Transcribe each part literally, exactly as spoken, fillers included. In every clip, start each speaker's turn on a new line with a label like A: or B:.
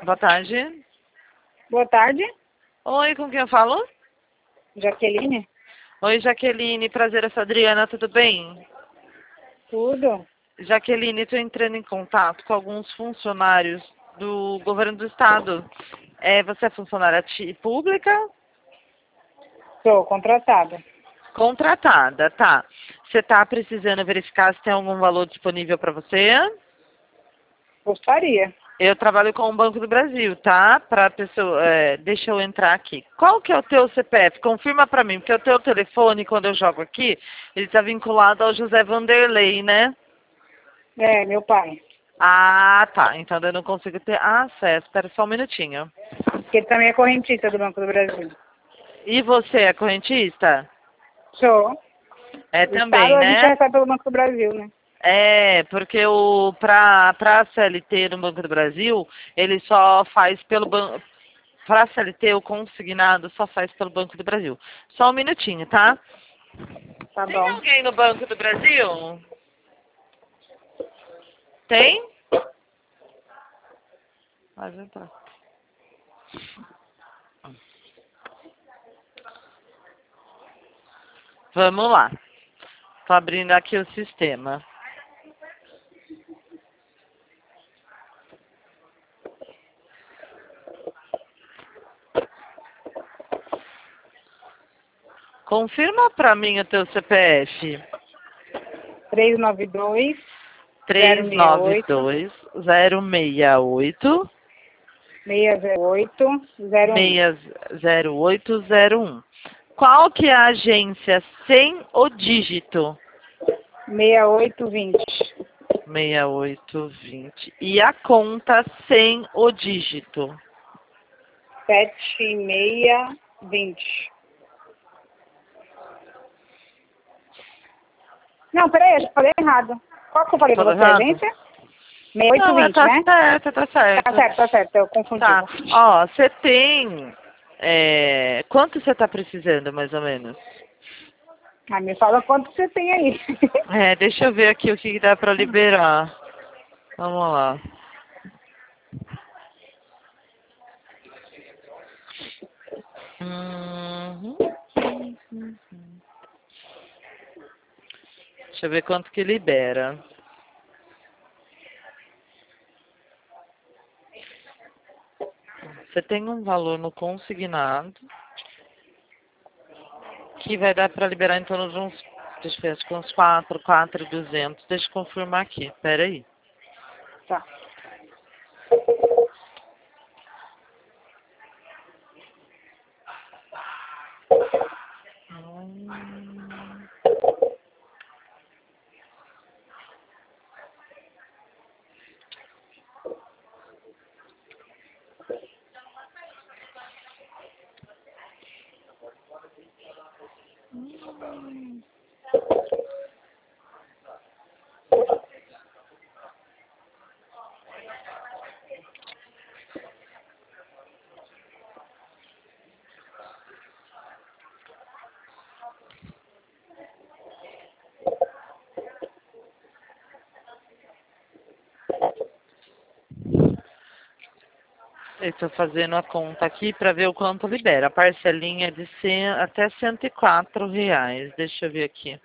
A: Boa tarde.
B: Boa tarde,
A: Oi, com quem eu falo?
B: Jaqueline.
A: Oi, Jaqueline. Prazer, eu sou a Adriana, tudo bem?
B: Tudo?
A: Jaqueline, estou entrando em contato com alguns funcionários do governo do estado. É, você é funcionária ti- pública?
B: Sou contratada.
A: Contratada, tá. Você está precisando verificar se tem algum valor disponível para você?
B: Gostaria.
A: Eu trabalho com o Banco do Brasil, tá? Pra pessoa, é, deixa eu entrar aqui. Qual que é o teu C P F? Confirma pra mim, porque o teu telefone, quando eu jogo aqui, ele está vinculado ao José Vanderlei, né?
B: É, meu pai.
A: Ah, tá. Então eu não consigo ter acesso. Espera só um minutinho.
B: Porque ele também é correntista do Banco do Brasil.
A: E você é correntista?
B: Sou.
A: É
B: O Estado
A: também,
B: a gente
A: né?
B: recebe pelo Banco do Brasil, né?
A: É, porque o para para C L T no Banco do Brasil, ele só faz pelo banco. Para C L T, o consignado só faz pelo Banco do Brasil. Só um minutinho, tá?
B: Tá
A: Tem
B: bom.
A: alguém no Banco do Brasil? Tem? Pode entrar. Vamos lá. Tô abrindo aqui o sistema. Confirma para mim o teu C P F.
B: três nove dois, zero
A: três
B: seis
A: nove
B: oito,
A: dois zero seis oito
B: seis zero oito, zero um.
A: seis zero oito zero um. Qual que é a agência sem o dígito?
B: seis oito vinte.
A: seis oito vinte. E a conta sem o dígito?
B: sete seis vinte. Não, peraí, acho que falei errado. Qual que eu falei pra
A: Tudo
B: você, a
A: errado?
B: agência? seis oito
A: Não, é,
B: vinte,
A: tá
B: né?
A: certo, tá
B: Tá
A: certo.
B: certo, tá certo, eu confundi.
A: Tá.
B: confundi.
A: Ó, você tem... é, quanto você tá precisando, mais ou menos?
B: Ah, me fala quanto você tem aí.
A: É, deixa eu ver aqui o que que dá pra liberar. Vamos lá. Uhum. Deixa eu ver quanto que libera. Você tem um valor no consignado que vai dar para liberar em torno de uns, deixa eu ver, acho que uns quatro, quatro mil e duzentos. Deixa eu confirmar aqui, pera aí.
B: Tá.
A: Hum. Eu estou fazendo a conta aqui para ver o quanto libera. A parcelinha é de cem, até cento e quatro reais. Deixa eu ver aqui.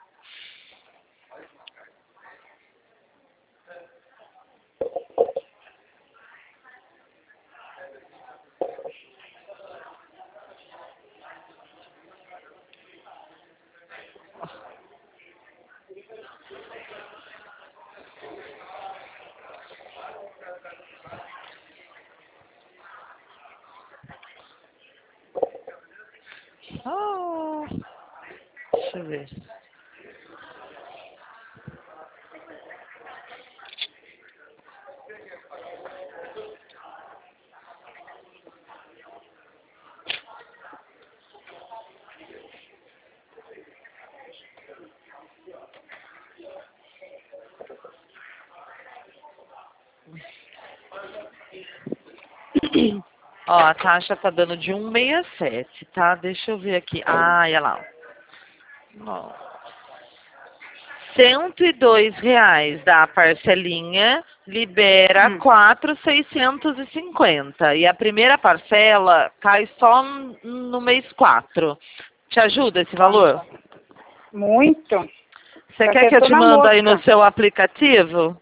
A: Ah, deixa eu ver. Ó, a taxa tá dando de cento e sessenta e sete, tá? Deixa eu ver aqui. Ah, olha lá. Ó. cento e dois reais da parcelinha libera
B: Hum.
A: quatro mil seiscentos e cinquenta e a primeira parcela cai só no mês quatro. Te ajuda esse valor?
B: Muito.
A: Você
B: Tá
A: quer que eu
B: acertou
A: te
B: na
A: mande aí no
B: mosca.
A: seu aplicativo?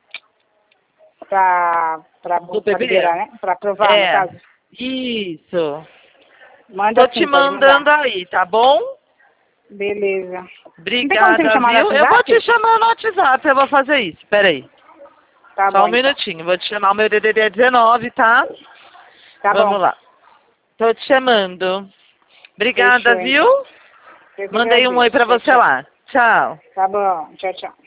B: Pra, pra,
A: Do
B: pra
A: bebê?
B: liberar, né? Pra aprovar, no
A: É,
B: caso.
A: isso.
B: Manda
A: Tô
B: sim,
A: te
B: pode
A: mandando
B: mandar.
A: aí, tá bom?
B: Beleza. Não tem como você me
A: Obrigada,
B: chamar no
A: viu? Eu vou te
B: WhatsApp?
A: chamar no WhatsApp, eu vou fazer isso. Peraí,
B: Tá
A: só
B: bom,
A: um
B: então.
A: minutinho. Vou te chamar, o meu D D D é dezenove, tá?
B: Tá bom.
A: Vamos lá. Tô te chamando. Obrigada,
B: Fechou,
A: viu?
B: então. Eu que
A: Mandei um oi
B: agradeço.
A: pra
B: Tchau,
A: você
B: tchau.
A: lá. Tchau.
B: Tá bom. Tchau, tchau.